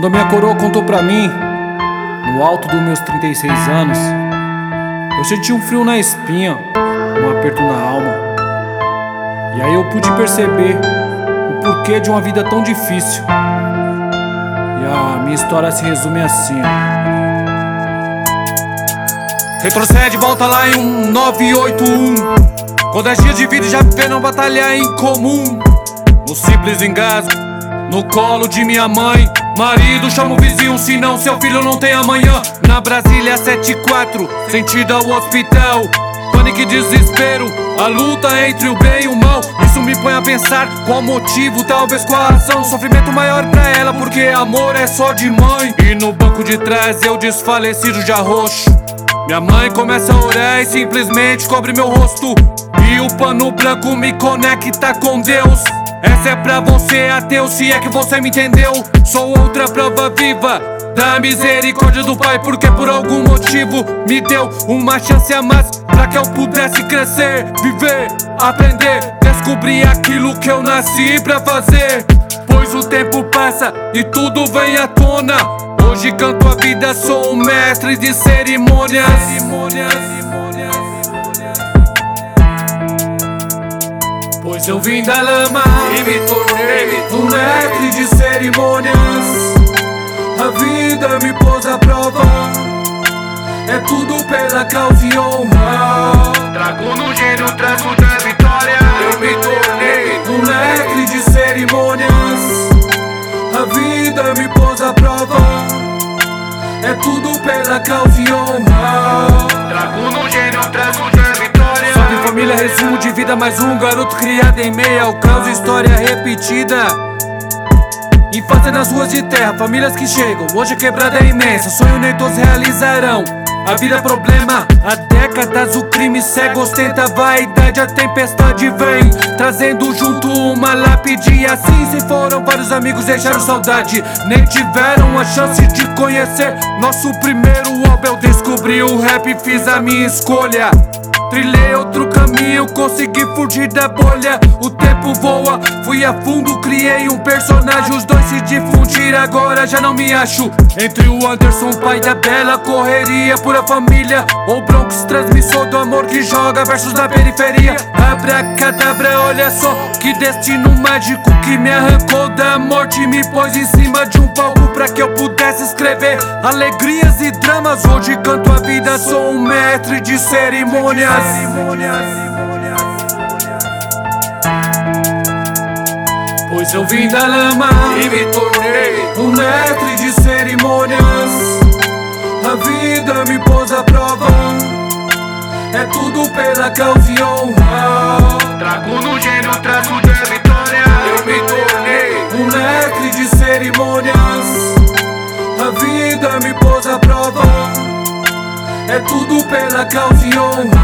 Quando a minha coroa contou pra mim, no alto dos meus 36 anos, eu senti um frio na espinha, um aperto na alma. E aí eu pude perceber o porquê de uma vida tão difícil. E a minha história se resume assim, ó. Retrocede, volta lá em 1981, com 10 dias de vida e já vivendo uma batalha em comum. No simples engasgo, no colo de minha mãe. Marido, chama o vizinho, senão seu filho não tem amanhã. Na Brasília 74, sentido ao hospital. Pânico e desespero, a luta entre o bem e o mal. Isso me põe a pensar qual motivo, talvez qual a razão. Sofrimento maior pra ela, porque amor é só de mãe. E no banco de trás eu desfalecido já roxo. Minha mãe começa a orar e simplesmente cobre meu rosto. E o pano branco me conecta com Deus. Essa é pra você, ateu, se é que você me entendeu. Sou outra prova viva da misericórdia do Pai, porque por algum motivo me deu uma chance a mais pra que eu pudesse crescer, viver, aprender, descobrir aquilo que eu nasci pra fazer. Pois o tempo passa e tudo vem à tona. Hoje canto a vida, sou um mestre de cerimônias. Pois eu vim da lama e me tornei um mestre de cerimônias. A vida me pôs à prova, é tudo pela causa e honra. Trago no gênio o traço da vitória. Eu me tornei um mestre de cerimônias. A vida me pôs à prova, é tudo pela causa e honra. Trago no gênio o traço da vitória. Salve família, resumo de vida, mais um garoto criado em meio ao caos, história repetida. Infância nas ruas de terra, famílias que chegam, hoje a quebrada é imensa, sonho nem todos realizarão. A vida é problema, há décadas o crime cego ostenta a vaidade, a tempestade vem trazendo junto uma lápide. E assim se foram vários amigos, deixaram saudade, nem tiveram a chance de conhecer nosso primeiro álbum. Eu descobri o rap, fiz a minha escolha, trilhei outro caminho, consegui fugir da bolha. O tempo voa, fui a fundo, criei um personagem. Os dois se difundiram, agora já não me acho. Entre o Anderson, pai da Bela, correria por a família. Ou Bronx, transmissor do amor que joga versos na periferia. Abracadabra, olha só que destino mágico que me arrancou da morte e me pôs em cima de um palco pra que eu pudesse escrever alegrias e dramas. Hoje canto a vida, sou um mestre de cerimônias. Pois eu vim da lama E me tornei um mestre de cerimônias. A vida me pôs à prova, é tudo pela causa e honra. Trago no gênio o traço da vitória. Eu me tornei um mestre de cerimônias. A vida me pôs à prova, é tudo pela causa e honra.